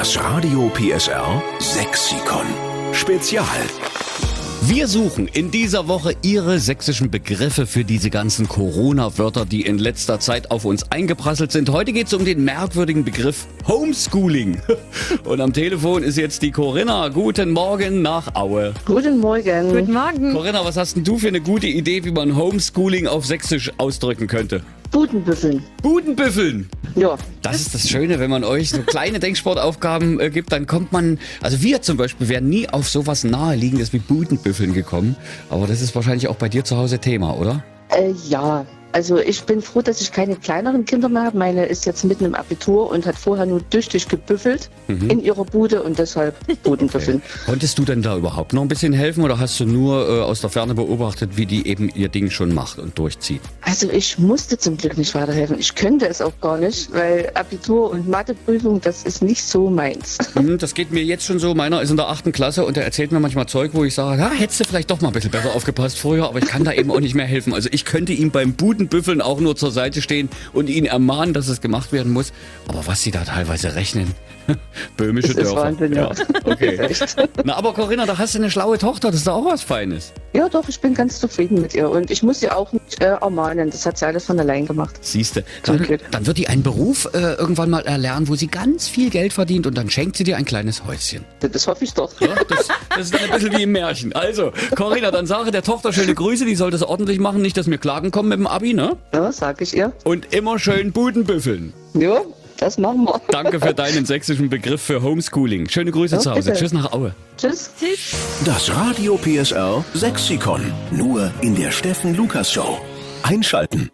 Das Radio PSR Sexikon Spezial. Wir suchen in dieser Woche Ihre sächsischen Begriffe für diese ganzen Corona-Wörter, die in letzter Zeit auf uns eingeprasselt sind. Heute geht es um den merkwürdigen Begriff Homeschooling. Und am Telefon ist jetzt die Corinna. Guten Morgen nach Aue. Guten Morgen. Guten Morgen. Corinna, was hast denn du für eine gute Idee, wie man Homeschooling auf Sächsisch ausdrücken könnte? Budenbüffeln. Budenbüffeln! Ja. Das ist das Schöne, wenn man euch so kleine Denksportaufgaben gibt, dann kommt man, also wir zum Beispiel wären nie auf sowas Naheliegendes wie Budenbüffeln gekommen. Aber das ist wahrscheinlich auch bei dir zu Hause Thema, oder? Ja. Also ich bin froh, dass ich keine kleineren Kinder mehr habe. Meine ist jetzt mitten im Abitur und hat vorher nur tüchtig gebüffelt in ihrer Bude und deshalb Budenbüffeln. Okay. Konntest du denn da überhaupt noch ein bisschen helfen oder hast du nur aus der Ferne beobachtet, wie die eben ihr Ding schon macht und durchzieht? Also ich musste zum Glück nicht weiterhelfen. Ich könnte es auch gar nicht, weil Abitur und Matheprüfung, das ist nicht so meins. Das geht mir jetzt schon so. Meiner ist in der 8. Klasse und der erzählt mir manchmal Zeug, wo ich sage, hättest du vielleicht doch mal ein bisschen besser aufgepasst früher, aber ich kann da eben auch nicht mehr helfen. Also ich könnte ihm beim Budenbüffeln auch nur zur Seite stehen und ihn ermahnen, dass es gemacht werden muss. Aber was sie da teilweise rechnen, böhmische Das ist Dörfer. Wahnsinn, ja. Okay. Echt. Na, aber Corinna, da hast du eine schlaue Tochter, das ist doch auch was Feines. Ja doch, ich bin ganz zufrieden mit ihr und ich muss sie auch nicht ermahnen. Das hat sie alles von allein gemacht. Siehste, Zum Glück. dann wird die einen Beruf irgendwann mal erlernen, wo sie ganz viel Geld verdient und dann schenkt sie dir ein kleines Häuschen. Das hoffe ich doch. Ja, das ist dann ein bisschen wie im Märchen. Also, Corinna, dann sage der Tochter schöne Grüße, die soll das ordentlich machen, nicht, dass mir Klagen kommen mit dem Abi, ne? Ja, sag ich ihr. Und immer schön Budenbüffeln. Ja, das machen wir. Danke für deinen sächsischen Begriff für Homeschooling. Schöne Grüße Ja, zu Hause. bitte. Tschüss nach Aue. Tschüss. Das Radio PSR Sexikon. Nur in der Steffen Lukas Show. Einschalten.